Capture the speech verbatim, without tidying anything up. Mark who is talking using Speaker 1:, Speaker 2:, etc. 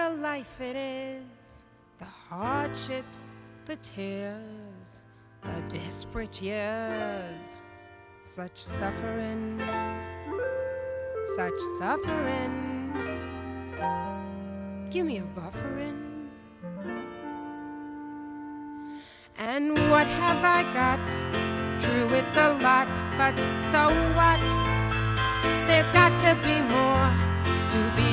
Speaker 1: a life it is, the hardships, the tears, the desperate years. Such suffering, such suffering. Give me a bufferin'. And what have I got? True, it's a lot, but so what? There's got to be more to be